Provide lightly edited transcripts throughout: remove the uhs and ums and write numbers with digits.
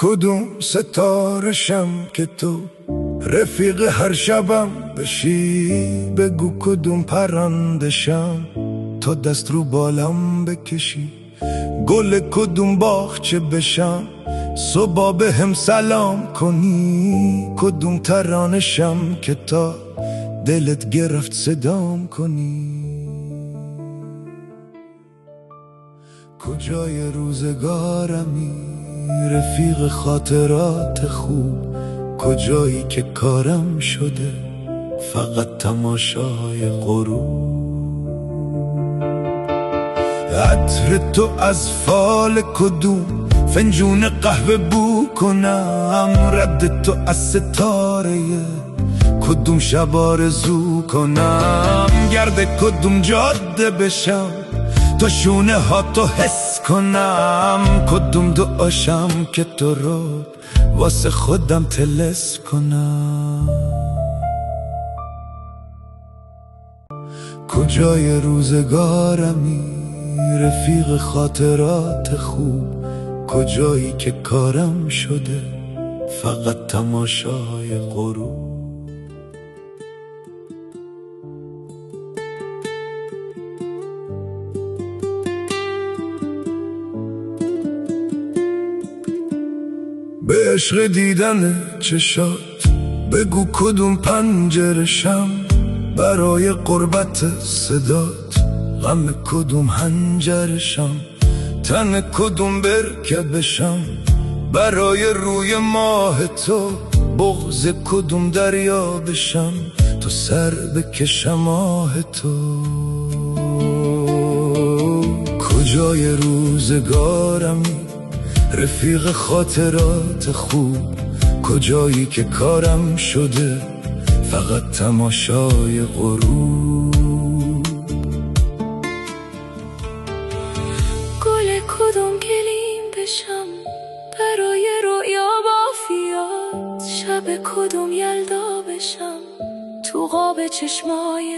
کدوم ستارشم که تو رفیق هر شبم بشی؟ بگو کدوم پرندشم تا دست رو بالم بکشی؟ گل کدوم باغچه بشم صبح به هم سلام کنی؟ کدوم ترانشم که تا دلت گرفت صدام کنی؟ کجای روزگارمی رفیق خاطرات خوب؟ کجایی که کارم شده فقط تماشای غروب؟ عطر تو از فال کدوم فنجون قهوه بو کنم؟ رد تو از ستاره کدوم شب آرزو کنم؟ گرد کدوم جاده بشم تا شونه ها تو حس کنم؟ کدوم دعاشم که تو رو واسه خودم تلس کنم؟ کجای روزگارمی رفیق خاطرات خوب؟ کجایی که کارم شده فقط تماشای غروب؟ به عشق دیدن چشات بگو کدوم پنجرشم؟ برای قربت صدات غم کدوم هنجرشم؟ تن کدوم برکبشم برای روی ماه تو؟ بغض کدوم دریا بشم تو سر بکشم آه تو؟ کجای روزگارمی رفیق خاطرات خوب؟ کجایی که کارم شده فقط تماشای غروب؟ گل کدوم گلیم بشم برای رویا بافیات؟ شب کدوم یلدا بشم تو قاب چشمای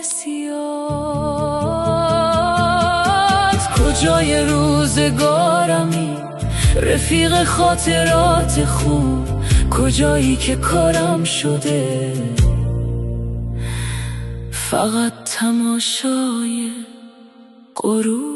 سیاد؟ کجای روزگارمی رفیق خاطرات خوب؟ کجایی که کارم شده فقط تماشای غروب؟